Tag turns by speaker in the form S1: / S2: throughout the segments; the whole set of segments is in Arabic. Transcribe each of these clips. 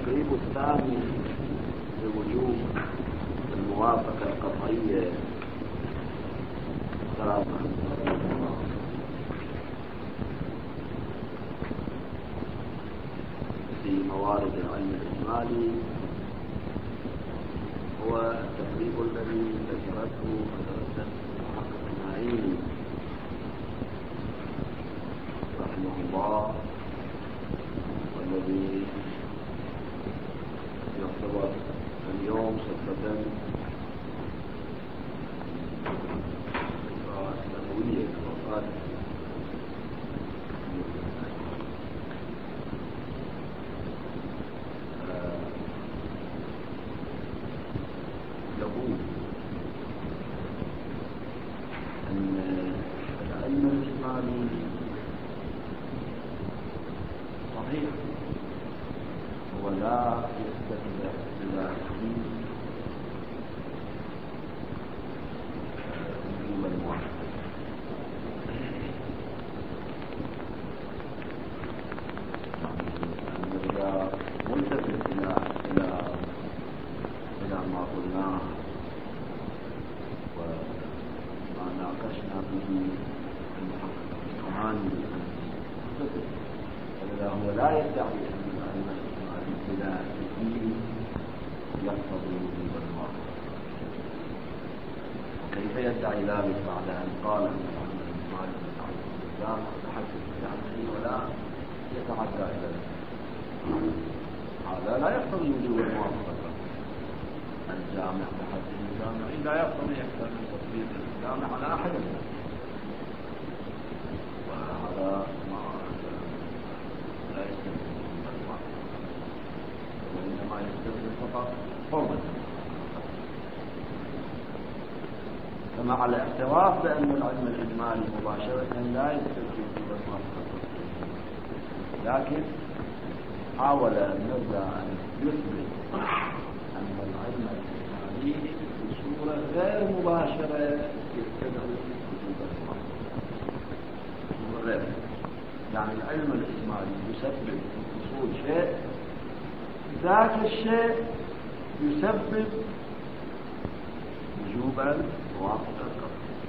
S1: التقريب الثاني لوجوب الموافقة القطعية في موارد العلم الإجمالي هو التقريب الذي ذكرته مدرسة محقق النعيمي رحمه الله، والذي يعتبر اليوم صفة سنوية وفاة يقول أن العلم الإجمالي صحيح ولا يستند إلى دين وجوب الموافقة، إذا ملتفت إلى ما قلناه وما ناقشنا به المحقق الإسماعيلي فإذا هو لا يدعي أن العلم الإجمالي بلا دين يقتضي وجوب الموافقة، وكيف يدعي ذلك بعد أن قال أن العلم الإجمالي متعلق بالجامع بحسب جامعه ولا يتعدى إلى هذا لا يقتضي وجوب الموافقة. الجامع بحسب الجامع لا يقتضي أكثر من تطبيق الجامع على أحد، وهذا لا يستلزم وجوب الموافقة، وإنما يستلزم فقط حرمة. كما على الاعتراف بأن العلم الإجمالي مباشرة لا يستلزم وجوب الموافقة، لكن حاول النبذة أن يثبت أن العلم الإجمالي بصورة غير مباشرة يستدعي وجوب الموافقة. يعني العلم الإجمالي يسبب حصول شيء، ذاك الشيء يسبب وجوب الموافقة القطعية،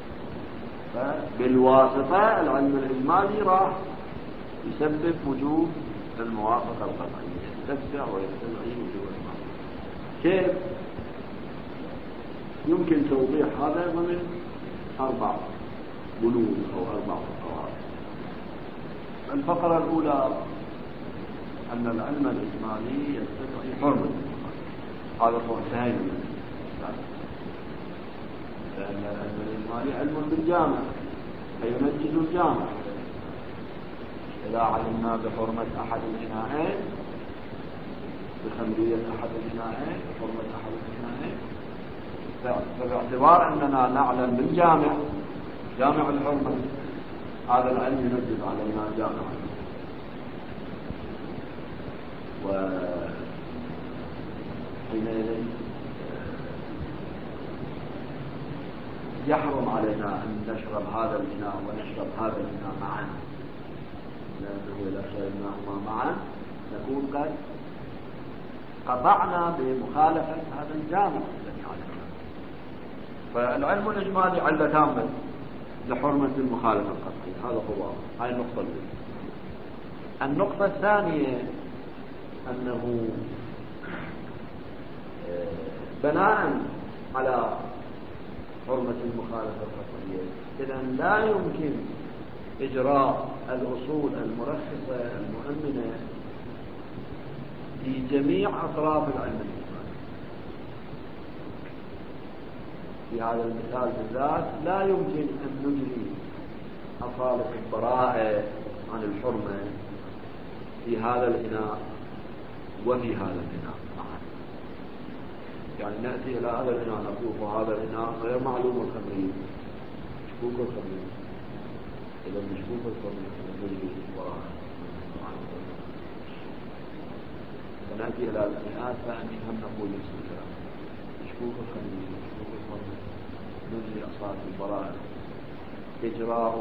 S1: فبالواسطة العلم الإجمالي راح يسبب وجوب الموافقة القطعية، يستدعي ويستدعي وجوب الموافقة. كيف؟ يمكن توضيح هذا ضمن 4 بنود أو 4 فقرات. الفقرة الأولى أن العلم الإجمالي يستدعي حرمة، هذا هو انتهينا منه، لأن العلم الإجمالي علم بالجامع فينجز الجامع. إذا علمنا بحرمة أحد الإناءين، بخمرية أحد الإناءين، بحرمة أحد الإناءين، فباعتبار أننا نعلم بالجامع جامع الحرمة، هذا العلم ينجز علينا جامع. وحينئذ يحرم علينا أن نشرب هذا الإناء ونشرب هذا الإناء معا، لأنه إذا شربناهما معا نكون قد قطعنا بمخالفة هذا الجامع الذي علمنا. فالعلم الإجمالي علة تامة لحرمة المخالفة القطعية، هذا هو هاي النقطة الأولى. النقطة الثانية أنه بناء على حرمة المخالفة القطعية إذن لا يمكن إجراء الأصول المرخصة المؤمنة في جميع أطراف العلم الإجمالي. في هذا المثال بالذات لا يمكن أن نجري أصالة البراءة عن الحرمة في هذا الإناء وفي هذا الإناء معا. يعني نأتي إلى هذا الإناء نقول هذا الإناء غير معلوم الخمرية، مشكوك الخمرية، إذا مشكوك الخمرية نجري البراءة عن الحرمة. ونأتي إلى الإناء الثاني هم نقول نفس الكلام، مشكوك الخمرية، مشكوك الخمرية، نجري أصالة البراءة. إجراء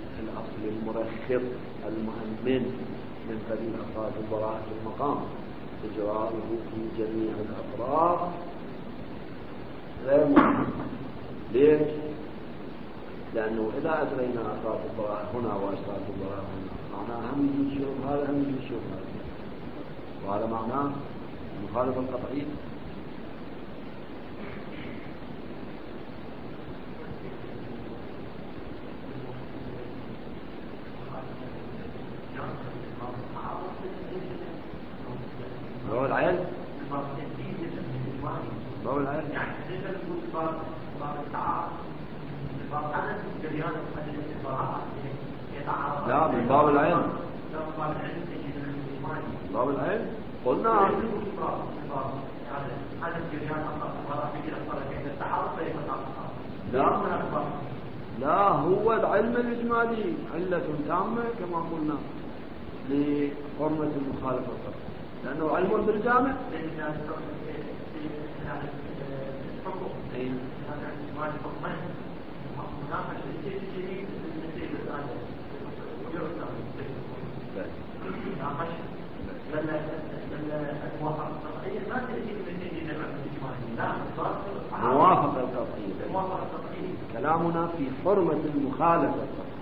S1: الأصل المرخص المؤمن من قبيل أصالة البراءة في المقام إجراءه في جميع الأطراف غير ممكن. ليش؟ لأنه إذا أجرينا أشراط البراءة هنا وأشراط البراءة هنا معناه هم يجوز شوف هذا هم يجوز شوف هذا، وهذا معناه المخالفة القطعية. هو العلم هو العلم لا من باب العلم باب العلم قلنا لا هو العلم الإجمالي علة تامة كما قلنا لحرمة المخالفة القطعية، لأنه علم بالجامع. موافقة القطعية كلامنا في حرمة المخالفة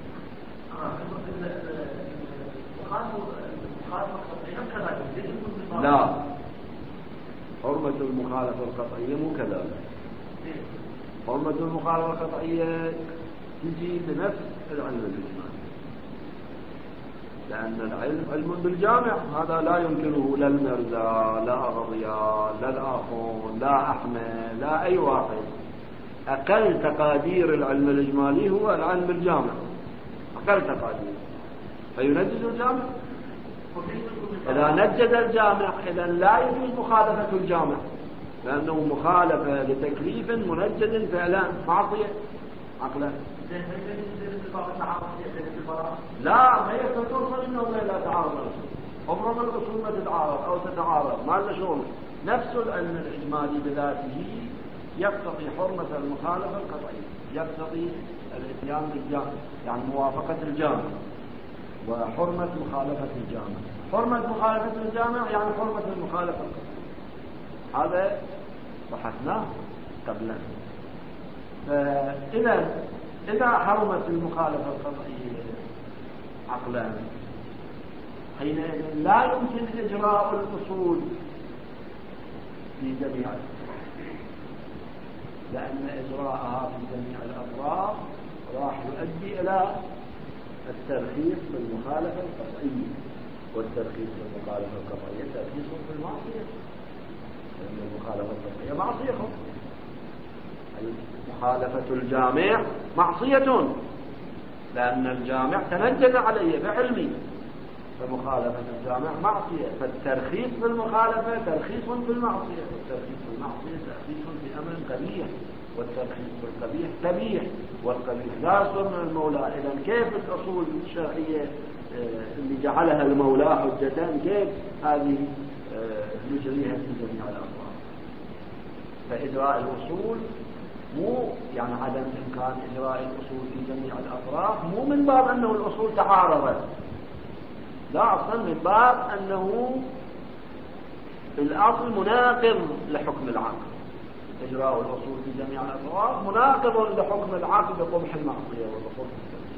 S1: لا حرمة المخالفة القطعية مو كذلك. حرمة المخالفة القطعية تجي بنفس العلم الإجمالي، لأن العلم علم بالجامع، هذا لا يمكنه لا المرزا لا أغضياء لا الآخون لا أحمد لا أي واحد. أقل تقادير العلم الإجمالي هو العلم بالجامع، أقل تقادير، فينجز الجامع. إذا نجد الجامع إذا لا يجوز مخالفة الجامع، لأنه مخالفة لتكليف منجد فعلا معصية عقلا. لا ما يستطيع إنه لا تعارض، أمر الأصول ما تتعارض أو تتعارض ما له شغل. نفس العلم الإجمالي بذاته يقتضي حرمة المخالفة القطعية، يقتضي الاتيان بالجامع يعني موافقة الجامع، وحرمة مخالفة الجامع. حرمة مخالفة الجامع يعني حرمة المخالفة القطعية، هذا بحثناه قبلا. إذا حرمت المخالفة القطعية عقلا حينئذ لا يمكن إجراء الأصول في جميع الأطراف، لأن إجراءها في جميع الأطراف راح يؤدي إلى الترخيص بالمخالفة القطعية، والترخيص بالمخالفة القطعية ترخيص بالمعصية، لأن المخالفة القطعية معصية. مخالفة الجامع معصية لأن الجامع تنجد عليه بعلمي، فمخالفة الجامع معصية، فالترخيص بالمخالفة ترخيص بالمعصية، والترخيص بالمعصية ترخيص بأمر قبيح، والترخيص بالقبيح قبيح، والقبيح لا يصدر من المولى. إذا كيف الأصول الشرعية اللي جعلها المولى حجة كيف هذه نجريها في جميع الأطراف؟ فإجراء الأصول مو يعني عدم إمكان إجراء الأصول في جميع الأطراف مو من باب أنه الأصول تعارضت، لا، أصلا من باب أنه الأصل مناقض لحكم العقل. إجراء الأصول في جميع الأطراف مناقض لحكم العقل بقبح المعصية وبقبح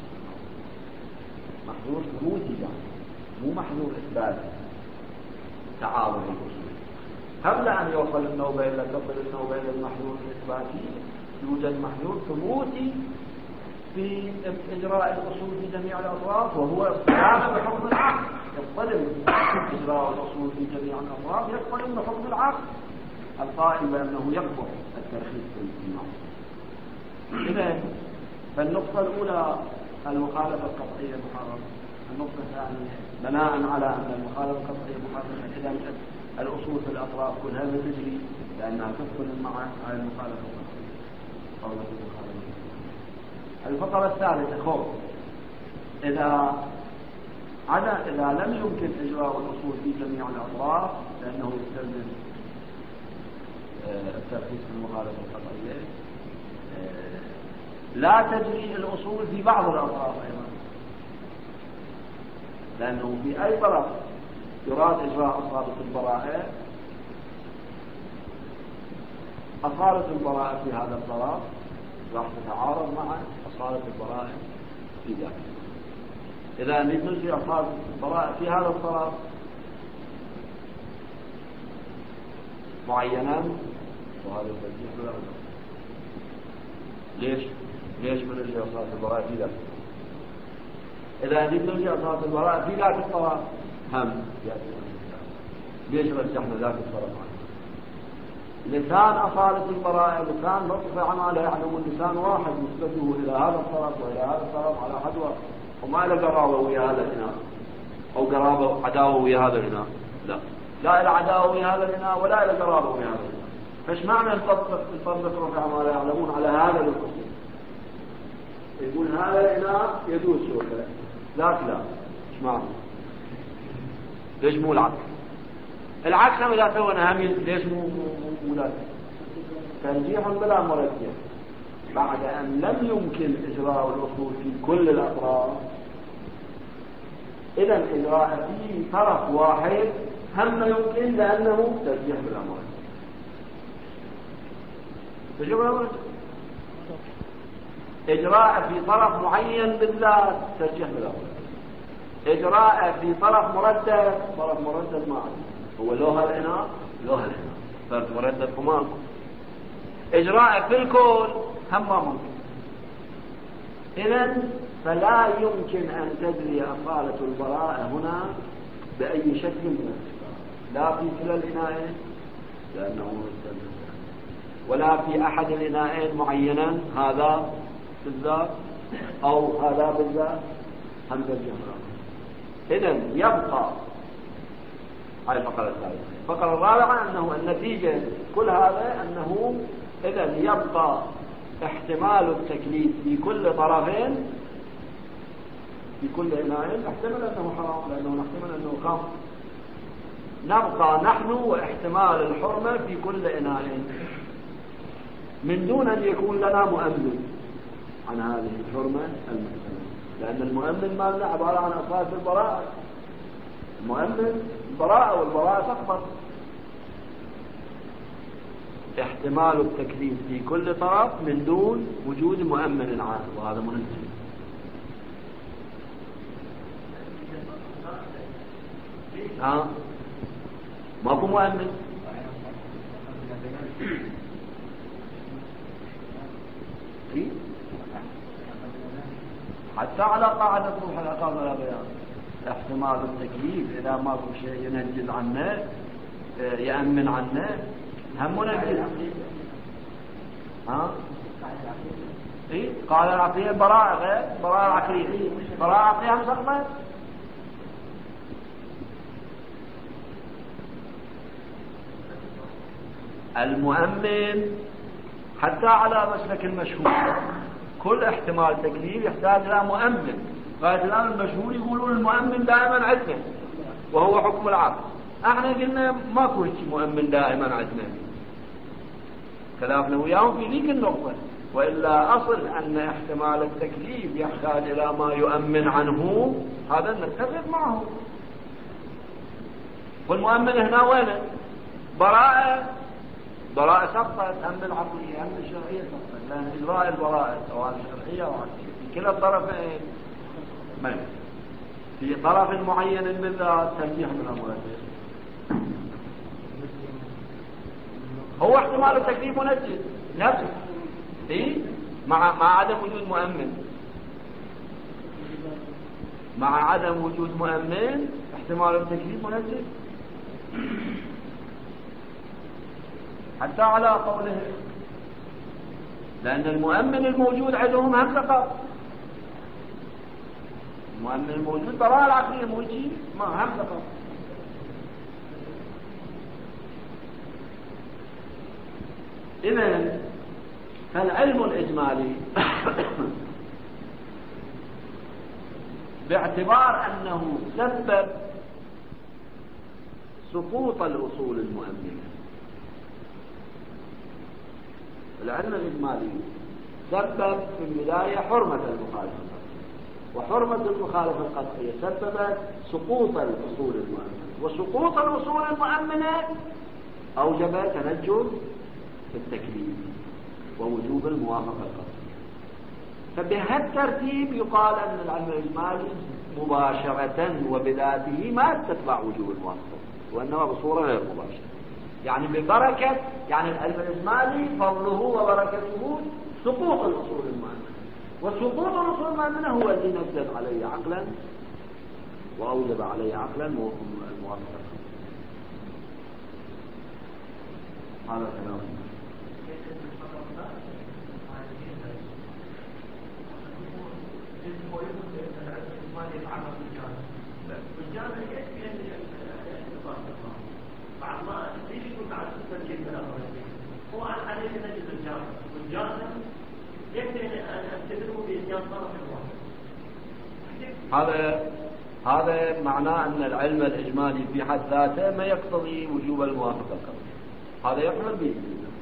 S1: محظور ثبوتي، يعني مو محظور إثباتي تعارض الأصول. قبل أن يوصل النوبة إلى تصل النوبة إلى المحظور الإثباتي يوجد محظور ثبوتي في إجراء الأصول في جميع الأطراف، وهو اصطدام بحكم العقل. يصطدم إجراء الأصول في جميع الأطراف يصطدم بحكم العقل القائل بأنه يقبح الترخيص في المعصية. إذن فالنقطة الأولى المخالفة القطعية محرمة. النقطة الثانية بناء على أن المخالفة القطعية محرمة إذن الأصول في الأطراف كلها تجري لأنها تدخل مع المخالفة القطعية أو المخالفة. الفقرة الثالثة خوف. إذا لم يمكن إجراء الأصول في جميع الأطراف لأنه يستلزم الترخيص في المخالفة القطعية، لا تجري الأصول في بعض الأطراف أيضا، لأنه في أي طرف يراد إجراء أصالة البراءة، أصالة البراءة في هذا الطرف راح تتعارض مع أصالة البراءة في ذاك. إذا نجري أصالة البراءة في هذا الطرف معينا وهذا الترجيح لا ليش من نجري أصالة البراءة في ذاك؟ إذا نجري أصالة البراءة في ذاك الطرف هم ليش رجحنا ذاك الطرف عنه؟ لسان أصالة البراءة لسان لطف عما لا يعلم اللسان واحد نسبته إلى هذا الطرف وإلى هذا الطرف على حدوى، وما له قرابة ويا هذا الإناء أو قرابة عداوة ويا هذا الإناء، لا إلى عداوة ويا هذا الإناء ولا إلى قرابة ويا هذا الإناء. فايش معنى الفرق رفع ما لا يعلمون على هذا الخصوص؟ يقول هذا الإناء يدوس شوكة ذاك لا، ايش معنى؟ ليش مو العكس؟ العكس هم إذا سوينا هم ليش مو ذاك؟ ترجيح بلا مرجح بعد أن لم يمكن إجراء الأصول في كل الأطراف. إذا إجراء في طرف واحد هم يمكن لأنه ترجيح بلا مرجح. ترجيح بلا مرجح. إجراء في طرف معين بالذات ترجيح بلا مرجح. إجراء في طرف مردد ما عنده هو لوها الإناء فرق مردد كمان. إجراء في الكل هم ما ممكن. إذن فلا يمكن أن تجري أصالة البراءة هنا بأي شكل من الأشكال، لا في كلا الإناءين لأنه مستلزم، ولا في أحد الإناءين معينا هذا بالذات أو هذا بالذات هم بالجمع. إذن يبقى هاي الفقرة الثالثة. الفقرة الرابعة أنه النتيجة كل هذا أنه إذن يبقى احتمال التكليف في كل طرفين في كل إناء احتمل أنه حرام لأنه نحتمل أنه خمر. نبقى نحن واحتمال الحرمة في كل إناء من دون أن يكون لنا مؤمن عن هذه الحرمة المحتملة، لأن المؤمن ما لنا عبارة عن أصالة البراءة. المؤمن براءة والبراءة تقبل. احتمال التكليف في كل طرف من دون وجود مؤمن عام، وهذا منزل. ماكو مؤمن. حتى على قاعدة روح العقاب ولا بيان احتمال التكليف إذا ماكو شيء ينجز عنه يأمن عنه هم منجز. قال العقلية براءة غير براءة العقلية، براءة العقلية هم سقطت. المؤمن حتى على مسلك المشهور كل احتمال تكليف يحتاج إلى مؤمن. غاية الآن المشهور يقولون المؤمن دائما عندنا وهو حكم العقل. احنا قلنا ماكو مؤمن دائما عندنا، خلافنا وياهم في ذيك النقطة. وإلا أصل أن احتمال التكليف يحتاج إلى ما يؤمن عنه، هذا نتفق معه. والمؤمن هنا وين؟ براءة سقطت هم العقلية هم الشرعية سقطت، لأن إجراء البراءة سواء الشرعية أو العقلية في كلا الطرفين من في طرف معين بالذات ترجيح من المرجح. هو احتمال التكليف منجز نفسه مع عدم وجود مؤمن. مع عدم وجود مؤمن احتمال التكليف منجز حتى على قوله، لأن المؤمن الموجود عندهم هم سقط. المؤمن الموجود براءة العقلية موجود ما هم سقط. إذن فالعلم الإجمالي باعتبار أنه سبب سقوط الأصول المؤمنة، العلم الإجمالي سبب في البداية حرمة المخالفة، وحرمة المخالفة القطعية سببت سقوط الأصول المؤمنة، وسقوط الأصول المؤمنة أوجب تنجم في التكليف ووجوب الموافقة القطعية. فبهالترتيب يقال أن العلم الإجمالي مباشرة وبذاته ما تتبع وجوب الموافقة، وإنما بصورة غير مباشرة، يعني ببركة، يعني العلم الإجمالي فضله وبركته سقوط الأصول المؤمنة، وسقوط الأصول المؤمنة هو الذي نزل عليه عقلا وأوجب عليه عقلا الموافقة. هذا كلام
S2: بعد ما ليش يكون بعد ستة جيدة هو عليه نجد الجامع والجامع يكفي أن أبتدئه بإتيان طرف واحد.
S1: هذا معناه أن العلم الإجمالي في حد ذاته ما يقتضي وجوب الموافقة القطعية، هذا يقبل به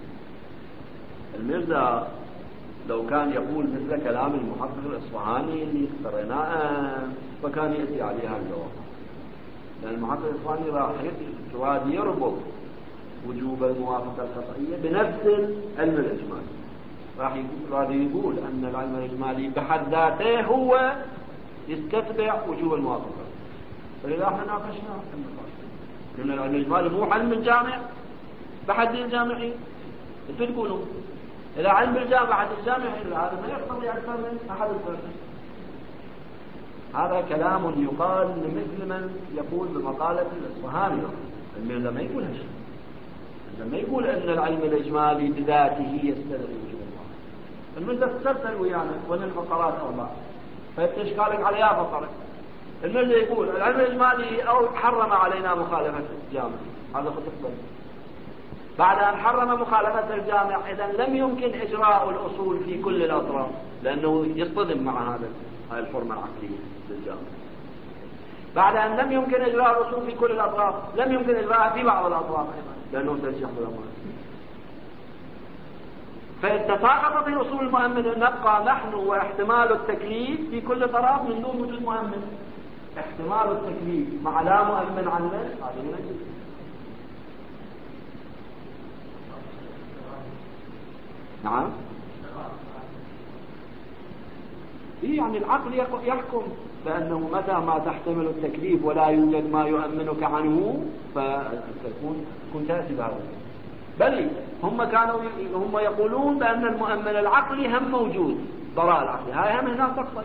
S1: المرزا لو كان يقول مثل كلام المحقق الإصفهاني اللي اقترناه فكان يأتي عليها الجواب، لأن المحقق الإصفهاني راح يربط وجوب الموافقة القطعية بنفس العلم الإجمالي، راح يقول أن العلم الإجمالي بحد ذاته هو يستتبع وجوب الموافقة. فإذا احنا ناقشنا لأن العلم الإجمالي مو علم الجامع بحد الجامعي، انتوا تقولوا إذا علم الجامع عن الجامعي هذا ما يقتضي أكثر من أحد الفرقين. هذا كلام يقال مثل من يقول بمقالة الإصفهاني، المرزا ما يقول هالشيء، لما يقول أن العلم الإجمالي بذاته يستدعي وجوب الموافقة. المرزا تسلسل ويانا وأن الفقرات أربعة فإشكالك على يا فقرة. المرزا يقول العلم الإجمالي أو حرم علينا مخالفة الجامع، هذا خطأ. بعد أن حرم مخالفة الجامع إذن لم يمكن إجراء الأصول في كل الأطراف، لأنه يصطدم مع هذه الحرمة العقلية للجامع. بعد أن لم يمكن إجراء الأصول في كل الأطراف لم يمكن إجراءها في بعض الأطراف أيضا، لأنه ترجح بالأموال. فإذا تساقطت الأصول المؤمنة نبقى نحن واحتمال التكليف في كل طرف من دون وجود مؤمن. احتمال التكليف مع لا مؤمن عنه هذه نجد. نعم، يعني العقل يحكم بأنه متى ما تحتمل التكليف ولا يوجد ما يؤمنك عنه فتكون تأتي بهذا. بل هم يقولون بأن المؤمن العقلي هم موجود، ضراء العقلي هاي هم هنا تقصد.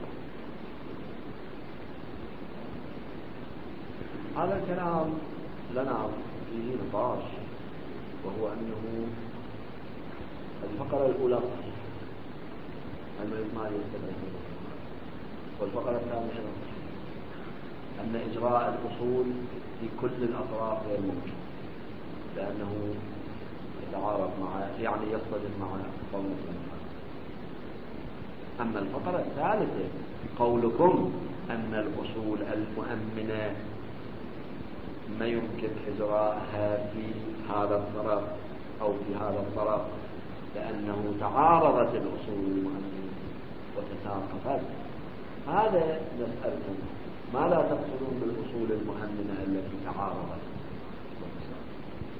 S1: هذا الكلام لنا فيه نقاش، وهو أنه الفقرة الأولى صحيحة الإجمالي يستدعي، والفقرة الثانية أن إجراء الأصول في كل الأطراف غير ممكن، لأنه يتعارض يعني يصطدم مع قول الإنسان. أما الفقرة الثالثة قولكم أن الأصول المؤمنة ما يمكن إجراءها في هذا الطرف أو في هذا الطرف لأنه تعارضت الأصول المؤمنة وتساقطت. هذا نسألكم ماذا تقصدون بالأصول المؤمنة التي تعارضت وتساقطت؟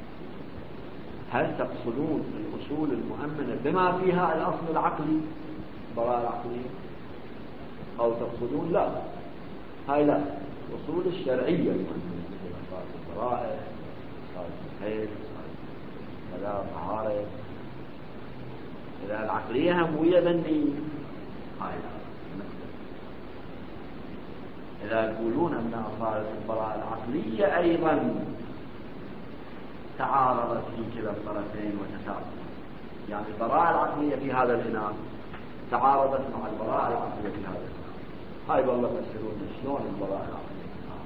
S1: هل تقصدون الأصول المؤمنة بما فيها الأصل العقلي براءة العقلية، أو تقصدون لا هاي لا الأصول الشرعية المؤمنة مثل البراءة الحيض كذا طهارة، إذا العقلية هم ويا ذني هاي لا. إذا يقولون أن أصالة البراءة العقلية أيضا تعارضت في كلا الطرفين وتساقطت، يعني البراءة العقلية في هذا الإناء تعارضت مع البراءة العقلية في هذا الإناء، هاي والله تفسرون شلون البراءة العقلية تتعارض.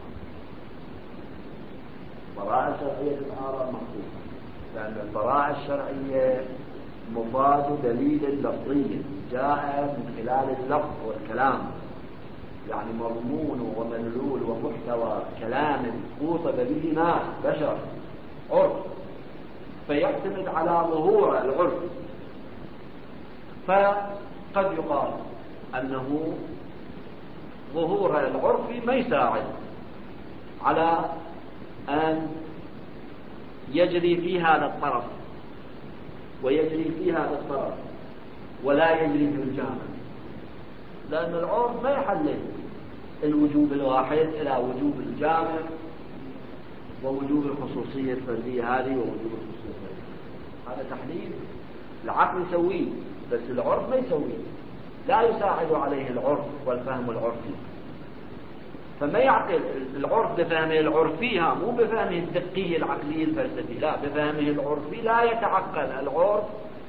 S1: البراءة الشرعية تتعارض مخصوصا، لأن البراءة الشرعية مفاد دليل لفظي جاء من خلال اللفظ والكلام، يعني مضمون ومدلول ومحتوى كلام خوطب به ناس بشر عرف، فيعتمد على ظهور العرف. فقد يقال أنه ظهور العرفي ما يساعد على أن يجري في هذا الطرف ويجري في هذا الطرف ولا يجري في الجامع، لأن العرف ما يحلل الوجوب الواحد إلى وجوب الجامع ووجوب الخصوصية الفردية هذه ووجوب الخصوصية الفردية. هذا تحليل العقل يسويه، بس العرف ما يسويه، لا يساعد عليه العرف والفهم العرفي. فما يعقل العرف بفهمه العرفي، مو بفهمه الدقية العقلية الفلسفية، لا، بفهمه العرفي لا يتعقل العرف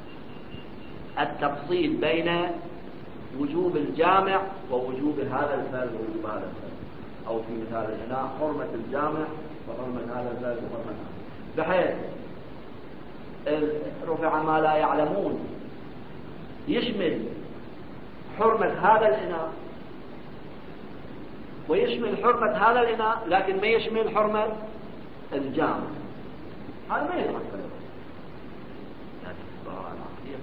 S1: التفصيل بين وجوب الجامع ووجوب هذا الفعل ووجوب هذا الفعل، أو في مثال الإناء حرمة الجامع وحرمة هذا الفعل وحرمة هذا، بحيث رفع ما لا يعلمون يشمل حرمة هذا الإناء ويشمل حرمة هذا الإناء، لكن ما يشمل حرمة الجامع. هذا ما يتعقل. لكن الظاهر العقلية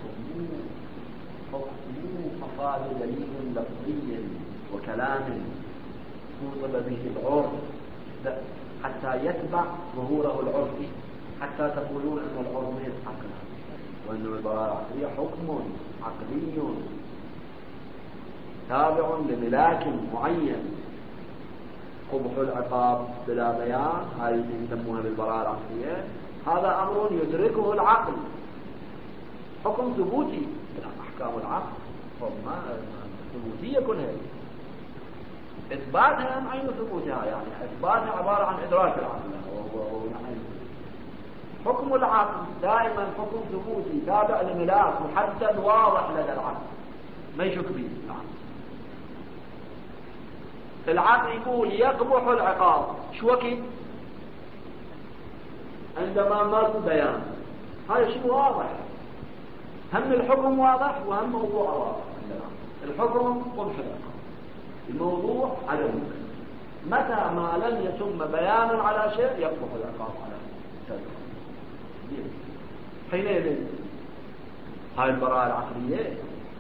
S1: مو مقال دليل لفظي وكلام توصل به العرف حتى يتبع ظهوره العرفي، حتى تقولون أن العرف ما يتعقل، وأن الظاهر العقلية حكم عقلي تابع لملاك معين. قبح العقاب بلا بيان، هذه يسموها بالبراءة العقلية، هذا أمر يدركه العقل، حكم ثبوتي. أحكام العقل ما ثبوتية كلها، إثباتها عن عين ثبوتها، يعني إثباتها عبارة عن إدراك العقل حكم العقل دائما حكم ثبوتي تابع لملاك محدد واضح لدى العقل ما يشك به. العقل يقول يقبح العقاب، شو وقت؟ عندما ما في بيان. هذا شيء واضح، هم الحكم واضح وهم موضوع واضح. الحكم قبح العقاب، الموضوع عدم. متى ما لم يتم بيان على شيء يقبح العقاب على شيء. حينئذ هاي البراءة العقلية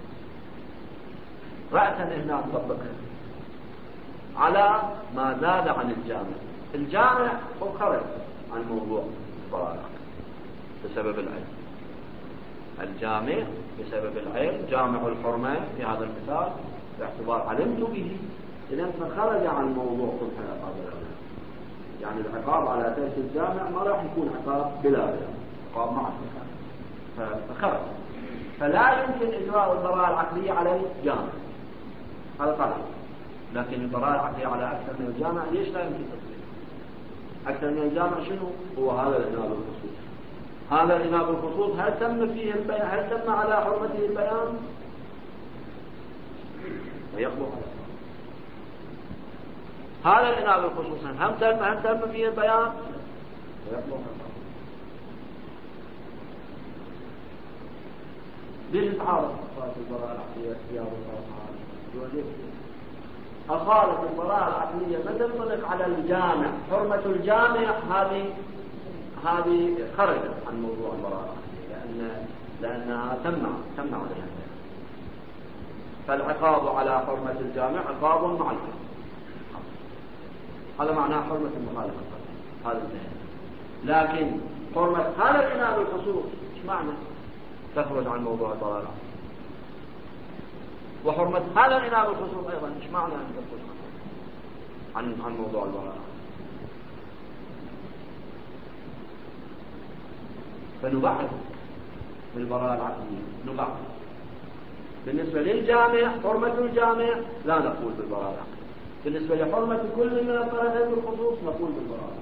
S1: رأسا هنا نطبقها على ما زاد عن الجامع. الجامع هو خرج عن موضوع البراءة بسبب العلم. الجامع بسبب العلم، جامع الحرمة في هذا المثال باعتبار علمت به، إذن فخرج عن موضوع قبح العقاب. يعني العقاب على ترك الجامع ما راح يكون عقاب بلا بيان، عقاب مع الزكاة، فخرج. فلا يمكن إجراء البراءة العقلية على الجامع، هذا طبعا. لكن البراءة العقلية على أكثر من الجامع ليش لا يمكن تصديق؟ أكثر من الجامع شنو؟ هو هذا الإناب الخصوص. هذا الإناب الخصوص هل تم فيه البيان؟ هل تم على حرمته البيان؟ ويقبح هذا الإناب الخصوص هل تم فيه البيان؟ ويقبح. ليش تعارض البراءة العقلية اختيار الله؟ أخالف البراءة العقلية ما تنطلق على الجامع، حرمة الجامع هذه خرجت عن موضوع البراءة العقلية لأنها تم عليها. فالعقاب على حرمة الجامع عقاب مع الحكم، هذا معناه حرمة المخالفة، هذا الجهل. لكن حرمة هذا الإناب الخصوص ايش معنى؟ تخرج عن موضوع البراءة العقلية. وحرمة هذا الإناب الخصوص أيضا ايش معنى أن تخرج عن موضوع البراءة؟ فنبعد بالبراءة العقلية، نبعد. بالنسبة للجامع حرمة الجامع لا نقول بالبراءة العقلية، بالنسبة لحرمة كل من الطرفين بالخصوص نقول بالبراءة.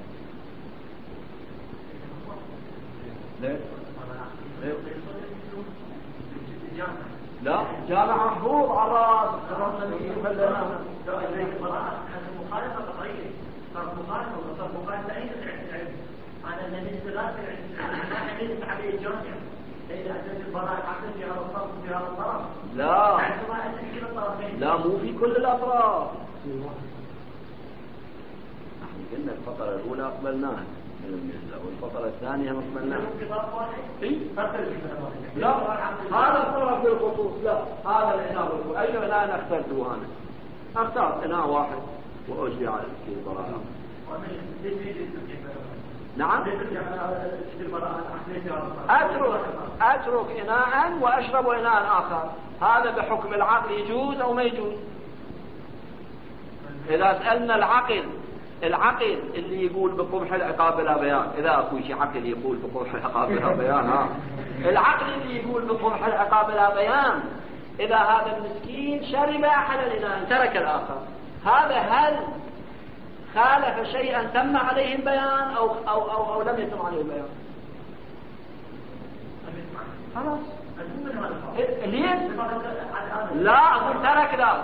S1: ليه؟ لا، جامع محفوظ على راس
S2: المخالفة قطعية، صار مخالفة أين العلم؟ أنا الذي استغاث العلم لا يجب عليه الجامع، إذا أتت البراءة العقل في هذا الطرف وفي هذا الطرف.
S1: لا مو في كل الأطراف. نحن قلنا الفقرة الأولى أقبلناها والفقرة الثانية مقبلناها. لا، هذا الطرف بالخصوص، لا هذا العناب. أي عنان اخترته أنا؟ اختار اناء واحد واجري على البراءة. نعم اترك اناء واشرب اناء اخر، هذا بحكم العقل يجوز او ما يجوز؟ اذا سألنا العقل اللي يقول بقبح العقاب بلا بيان، اذا اكو شيء عقل يقول بقبح العقاب بلا بيان، العقل اللي يقول بقبح العقاب بلا بيان، اذا هذا المسكين شرب احد الاناء ترك الاخر، هذا هل خالف شيئا تم عليه البيان او لم يتم عليه البيان؟ خلاص ليه؟ لا اقول ترك ذاك،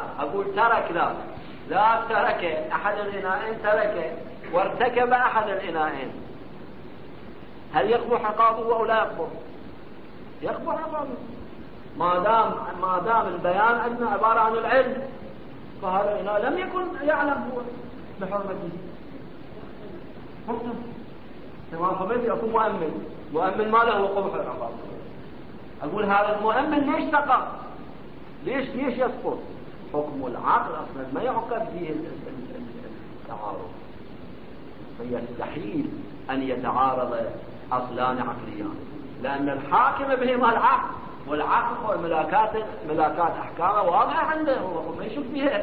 S1: لا ترك احد الاناءين، ترك وارتكب احد الاناءين، هل يقبح عقابه او لا يقبح؟ يقبح عقابه ما دام البيان عندنا عباره عن العلم، فهذا الاناء لم يكن يعلم هو بحرمته حكم. تمام فهمت؟ اكون مؤمن ما له قبح العقاب، اقول هذا المؤمن ليش سقط؟ ليش يسقط؟ حكم العقل اصلا ما يعقد فيه التعارض، فيستحيل ان يتعارض اصلان عقليان، لان الحاكم بهما العقل، والعقل هو ملاكات احكامه واضحه عنده وما يشوف فيها.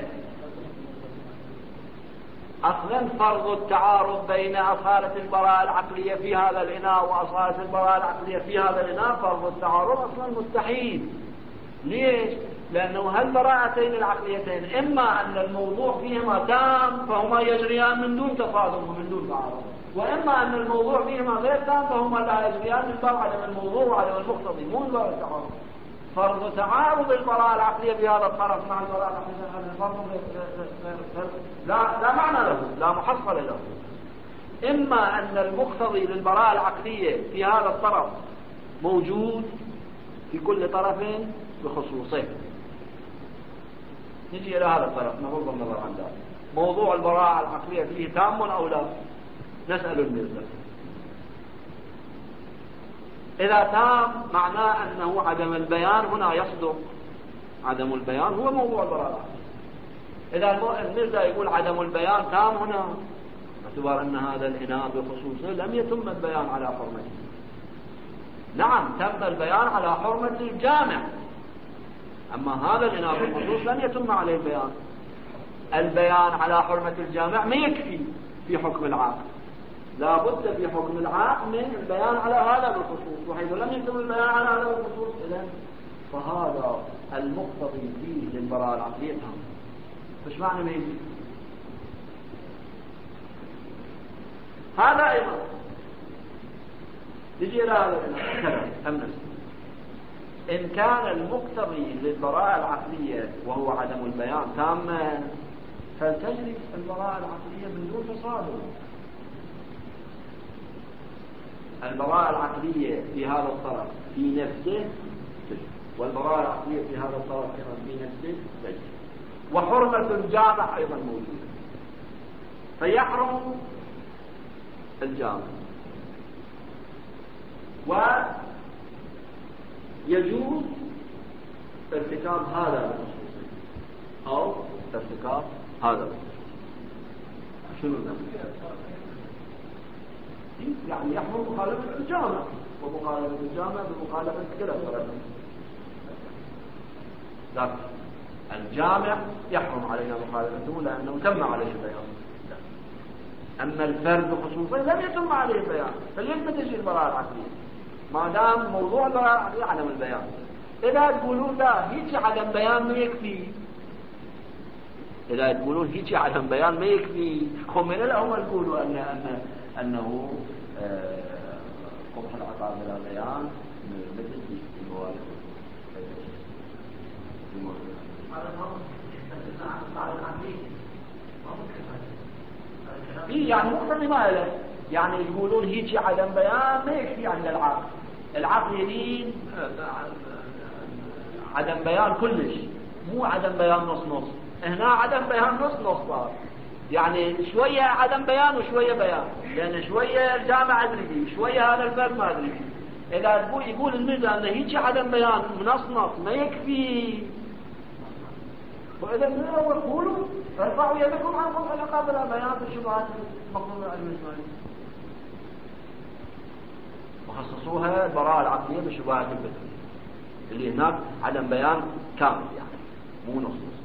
S1: اصلا فرض التعارض بين اصالة البراءة العقلية في هذا الاناء واصالة البراءة العقلية في هذا الاناء، فرض التعارض اصلا مستحيل. ليش؟ لانه هالبراءتين العقليتين اما ان الموضوع فيهما تام فهما يجريان من دون تصادم ومن دون تعارض، واما ان الموضوع فيهما غير تام فهما لا يجريان من باب عدم الموضوع وعدم المقتضي، مو من باب التعارض. فرض تعارض البراءة العقلية بهذا الطرف مع البراءة العقلية هذا فرض لا معنى له، لا محصل له. إما أن المقتضي للبراءة العقلية في هذا الطرف موجود في كل طرف بخصوصه، نجي إلى هذا الطرف نغض النظر عن ذلك، موضوع البراءة العقلية فيه تام أو لا؟ نسأل المثل. إذا تام معناه أنه عدم البيان هنا يصدق، عدم البيان هو موضوع البراءة. إذا المرزا يقول عدم البيان تام هنا، باعتبار أن هذا الإناء بخصوصه لم يتم البيان على حرمته. نعم تم البيان على حرمة الجامع، أما هذا الإناء بخصوص لم يتم عليه البيان. البيان على حرمة الجامع ما يكفي في حكم العاقل، لا بد في حكم العاقل من البيان على هذا بالخصوص، وحيث لم يتم البيان على هذا بالخصوص إذن فهذا المقتضي فيه للبراءة العقلية تام. مش معنى ما يجي هذا أيضا يجي إلى هذا الأمر. إن كان المقتضي للبراءة العقلية وهو عدم البيان تاما، فلتجري البراءة العقلية من دون تصادم. البراءة العقلية في هذا الطرف في نفسه، والبراءة العقلية في هذا الطرف في نفسه، وحرمة الجامع أيضا موجودة، فيحرم الجامع ويجوز ارتكاب هذا بالخصوص أو ارتكاب هذا بالخصوص. شنو نعمل؟ يعني يحرم مخالفة الجامع، ومخالفة الجامع بمخالفة كلا الطرفين. لكن الجامع يحرم علينا مخالفته لأنه تم عليه البيان، أما الفرد بخصوصه لم يتم عليه البيان، فليس تجي البراءة العقلية ما دام موضوع البراءة العقلية عدم البيان. إذا تقولون لا هيك عدم بيان ما يكفي، إذا تقولون هيك عدم بيان ما يكفي، هم من الأول يقولوا أنه قبح العقاب بلا بيان مثل الموارد. يعني مقتضي ما له، يعني يقولون هيك عدم بيان ما يكفي عند العقل، العقل يريد عدم بيان كلش، مو عدم بيان نص نص. هنا عدم بيان نص نص صار، يعني شوية عدم بيان وشوية بيان، لأن شوية الجامع أدري فيه شوية هذا الفرد ما أدري فيه. إذا يقول الميزة أن هيك عدم بيان نص نص ما يكفي، وإذا من الأول قولوا ارفعوا يدكم عن قطع العقاب إلى بيان الشبهات المقصودة الإجمالية، وخصصوها البراءة العقلية بالشبهات البدنية اللي هناك عدم بيان كامل يعني مو نصوص.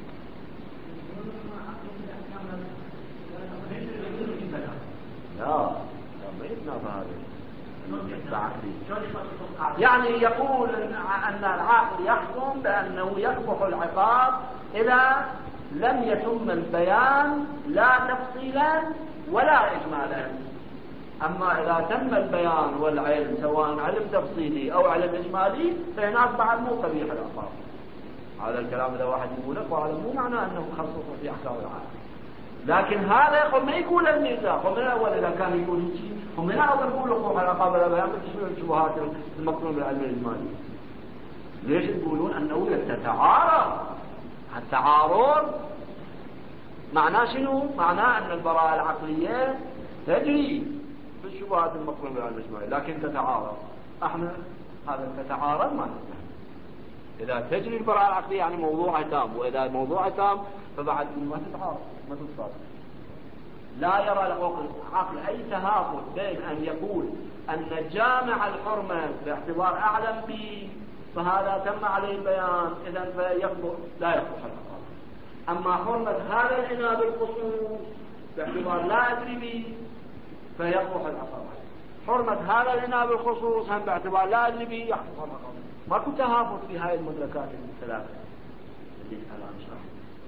S1: لا ما يتنافى هذا يعني يقول أن العاقل يحكم بأنه يقبح العقاب إذا لم يتم البيان لا تفصيلا ولا إجمالا. أما إذا تم البيان والعلم سواء علم تفصيلي أو علم إجمالي فهناك بعد مو قبيح العقاب. هذا الكلام إذا واحد يقول لك وهذا مو معناه أنه خصص في أحكام العاقل، لكن هذا يقول ما يقول الميزاق ومن الأول إذا كان يقول شيء ومن الأول يقول وقوع العقاب لا بيان تشمل الشبهات المقرون بالعلم الإجمالي. ليش يقولون أنه تتعارض؟ التعارض معناه شنو؟ معناه أن البراءة العقلية تجري في الشبهات المقرون بالعلم الإجمالي لكن تتعارض. احنا هذا تتعارض ما نفهم. إذا تجري البراءة العقلية يعني موضوع تام، وإذا موضوع تام فبعد ما تتعارض ما تتصادم. لا يرى العقل أي تهافت بين أن يقول أن جامع الحرمة باعتبار أعلم به فهذا تم عليه البيان إذن فيقبح لا يقبح العقاب، أما حرمة هذا الإناء بالخصوص باعتبار لا أدري به فيقبح العقاب، حرمة هذا الإناء بالخصوص هم باعتبار لا أدري به يقبح العقاب. ماكو تهافت في هاي المدركات الثلاثة اللي الآن شرحت.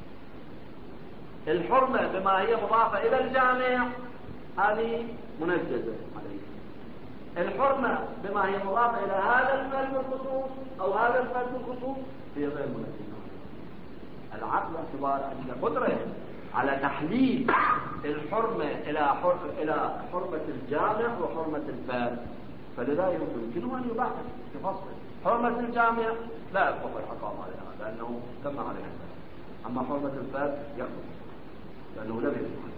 S1: الحرمة بما هي مضافة إلى الجامع هذه منجزة عليه. الحرمة بما هي مضافة إلى هذا الفرد بالخصوص أو هذا الفرد بالخصوص هي غير منجزة. العقل باعتبار عندنا قدرة على تحليل الحرمة إلى حرمة الجامع وحرمة الفرد، فلذا يمكنه أن يبحث يفصل. حرمة الجامع لا يقبح العقاب عليها لأنه تم عليها البيان، أما حرمة الفرد يقبح لأنه لم يتم.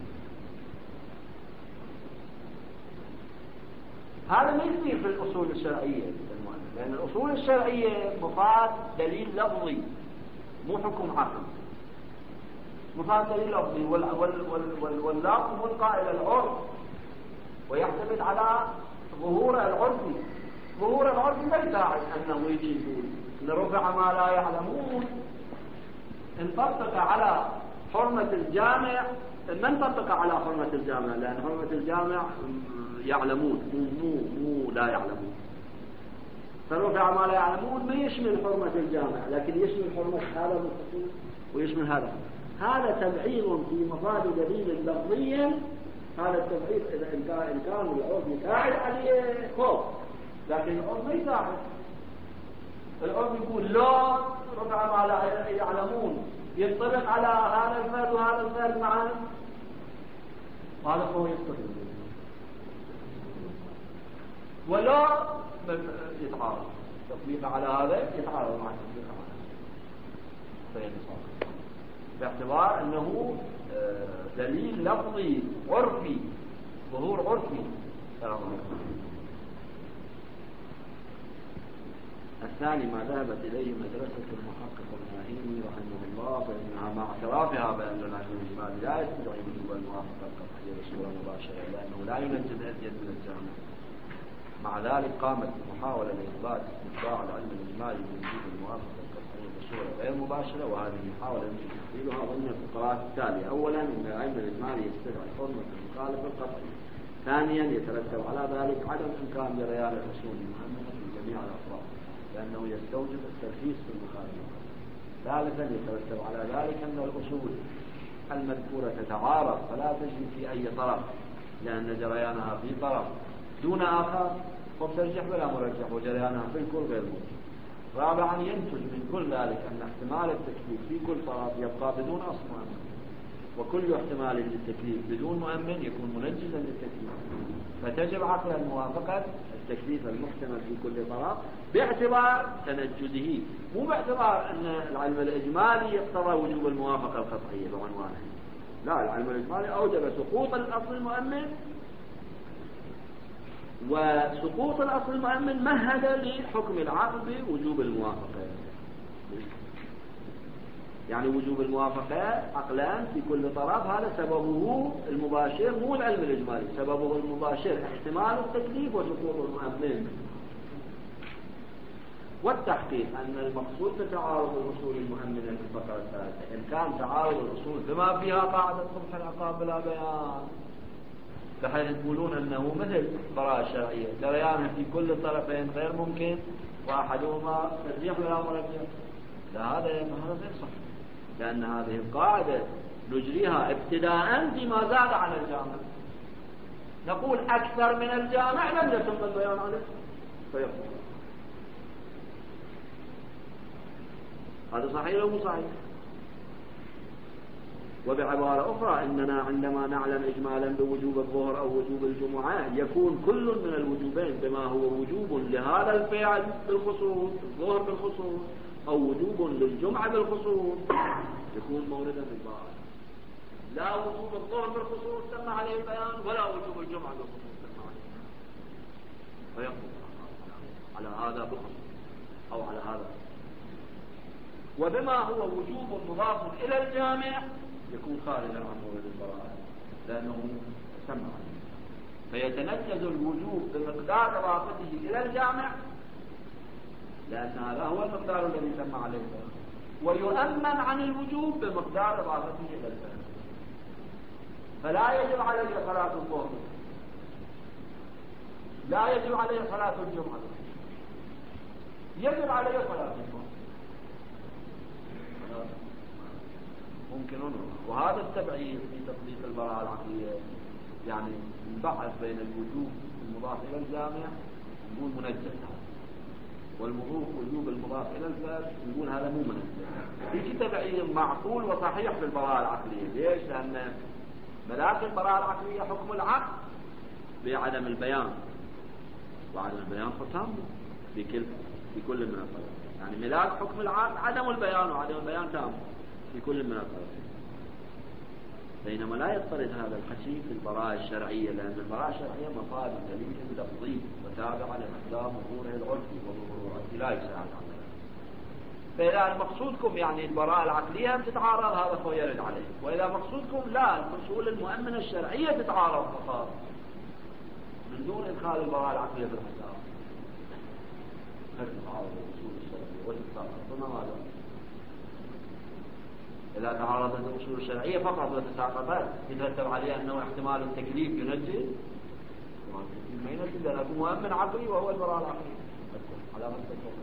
S1: هذا ما يصير في الأصول الشرعية لأن الأصول الشرعية مفاد دليل لفظي مو حكم عقلي. مفاد دليل لفظي واللفظ ملقى إلى العرف ويعتمد على ظهور العرفي. ظهور العرف لا يساعد أنه يجي يقول إن رفع ما لا يعلمون. إن طبق على حرمة الجامع من طبق على حرمة الجامع لأن حرمة الجامع يعلمون مو لا يعلمون. فرفع ما لا يعلمون ما يشمل حرمة الجامع لكن يشمل حرمة هذا المخصوص ويشمل هذا تبعيض في مفاد دليل لفظيا. هذا التبعيض إذا إن كان العرف يساعد عليه خوف لكن العرف ما يساعد. العرف يقول لا رفع ما لا يعلمون ينطبق على هذا الفرد وهذا الفرد معا وهذا هو يستطيع ولا يتعارض. تطبيق على هذا يتعارض مع التطبيق على هذا فينصاب باعتبار أنه دليل لفظي عرفي ظهور عرفي. الثاني ما ذهبت إليه مدرسة المحقق الناهيني رحمه الله فإنها مع اعترافها بأن العلم الإجمالي لا يستدعي وجوب الموافقة القطعية بصورة مباشرة لأنه لا ينجز أزيد من الجامع. مع ذلك قامت بمحاولة لإثبات استتباع العلم الإجمالي بوجوب الموافقة القطعية بصورة غير مباشرة، وهذه المحاولة يمكن تحليلها ضمن الفقرات التالية. أولا أن العلم الإجمالي يستدعي حرمة المخالف القطعي. ثانيا يترتب على ذلك عدم إمكان جريان الأصول المهمة في جميع الأطراف لأنه يستوجب التركيز في المخالفة. ثالثا يترتب على ذلك أن الأصول المذكورة تتعارض فلا تجري في أي طرف لأن جريانها في طرف دون آخر وترجح بلا مرجح وجريانها في الكل غير موجود. رابعا ينتج من كل ذلك أن احتمال التكليف في كل طرف يبقى بدون أصل مؤمن، وكل احتمال للتكليف بدون مؤمن يكون منجزا للتكليف، فتجب عقلا موافقة التكليف المحتمل في كل طرف باعتبار تنجده مو باعتبار أن العلم الإجمالي يقتضى وجوب الموافقة القطعية بعنوانه. لا، العلم الإجمالي أوجب سقوط الأصل المؤمن، وسقوط الأصل المؤمن مهد لحكم العقل بوجوب الموافقة. يعني وجوب الموافقة عقلان في كل طرف، هذا سببه المباشر مو العلم الإجمالي، سببه المباشر احتمال التكليف وسقوط المؤمن. والتحقيق أن المقصود بتعارض الأصول المؤمنة في الفقرة الثالثة إن كان تعارض الأصول بما فيها قاعدة قبح العقاب بلا بيان، بحيث يقولون أنه مثل براءة الشرعية جريانها في كل الطرفين غير ممكن وأحدهما ترجيح ولا مرجح، لا هذا غير صحيح، لأن هذه القاعدة نجريها ابتداء فيما زاد على الجامع، نقول أكثر من الجامع لم يتم البيان عليه فيقول هذا صحيح أو مو صحيح؟ وبعبارة أخرى إننا عندما نعلم إجمالا بوجوب الظهر أو وجوب الجمعة يكون كل من الوجوبين بما هو وجوب لهذا الفعل بالخصوص الظهر بالخصوص أو وجوب للجمعة بالخصوص يكون موردا بالبعض، لا وجوب الظهر بالخصوص تم عليه البيان ولا وجوب الجمعة بالخصوص تم عليه البيان، فيقول على هذا بخصوص أو على هذا، وبما هو وجوب مضاف إلى الجامع يكون خارجا عن مورد البراءة لأنه سمع عليه، فيتنجز الوجوب بمقدار إضافته إلى الجامع لأن هذا هو المقدار الذي سمع عليه البراءة، ويؤمن عن الوجوب بمقدار إضافته إلى الجامع، فلا يجب عليه صلاة الظهر، لا يجب عليه صلاة الجمعة، يجب عليه صلاة الظهر ممكن. وهذا التبعيض في تطبيق البراءة العقلية يعني البحث بين الوجوب المضاف إلى الجامع نقول منجز، وجوب المضاف إلى الفرد نقول هذا مو منجز، في تبعيض معقول وصحيح في البراءة العقلية. ليش؟ لأن ملاك البراءة العقلية حكم العقل بعدم البيان، وعدم البيان ختام في كل من الطرفين، يعني ملاك حكم العقل عدم البيان وعدم البيان تام في كل من الطرفين، بينما لا يضطرد هذا الحكي في البراءة الشرعية، لأن البراءة الشرعية مفاد دليل لفظي وتابعة لمقدار ظهوره العرفي وظهور العرفي لا يساعد على ذلك. فإذا مقصودكم يعني البراءة العقلية تتعارض هذا هو يرد عليه، وإذا مقصودكم لا الأصول المؤمنة الشرعية تتعارض فقط من دون إدخال البراءة العقلية في الحساب، تتعارض الأصول الشرعية وتتعارض ماذا؟ إذا تعارضت الأصول الشرعية فقط وتساقطت يترتب عليها أنه احتمال التكليف ينجز ما ينجز، لأنه مؤمن عقلي وهو البراءة العقلية على مستوى،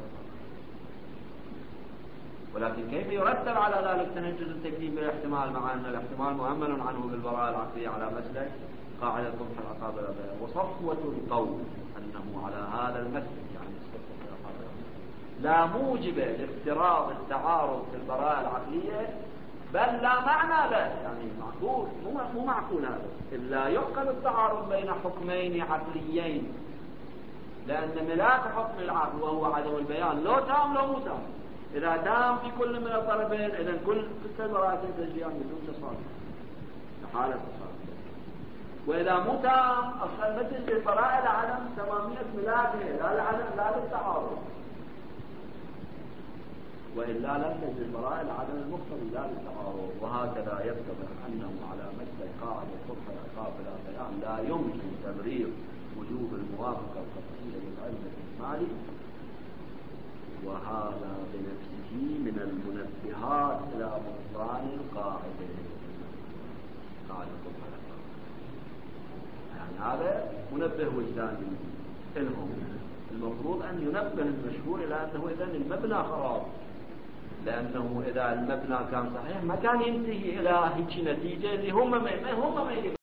S1: ولكن كيف يرتب على ذلك تنجز التكليف بالاحتمال مع أن الاحتمال مؤمن عنه بالبراءة العقلية على مسلك قاعدة قبح العقاب بلا بيان. وصفوة القول أنه على هذا المسلك يعني لا موجب لافتراض التعارض في البراءة العقلية بل لا معنى له، يعني معقول مو معقول هذا إلا يعقل التعارض بين حكمين عقليين، لأن ملاك حكم العقل وهو عدم البيان لو تام لو مو تام، إذا تام في كل من الطرفين إذا كل البراءتين تجريان بدون تصادم لحالة تصادم، وإذا مو تام أصلا مثل البراءة لعدم تمامية ملاكه لا للتعارض، وإلا لم تجد البراءة لعدم المقتضي لا للتعارض. وهكذا يتضح أنه على مثل قاعدة قبح العقاب بلا بيان لا يمكن تبرير وجوب الموافقة القطعية للعلم الإجمالي، وهذا بنفسه من المنبهات إلى بطلان القاعدة قاعدة قبح العقاب، يعني هذا منبه وجداني لهم، المفروض أن ينبه المشهور إلى أنه إذن المبنى خراب، لأنه إذا المبنى كان صحيح ما كان ينتهي إلى هيك نتيجة اللي هم ما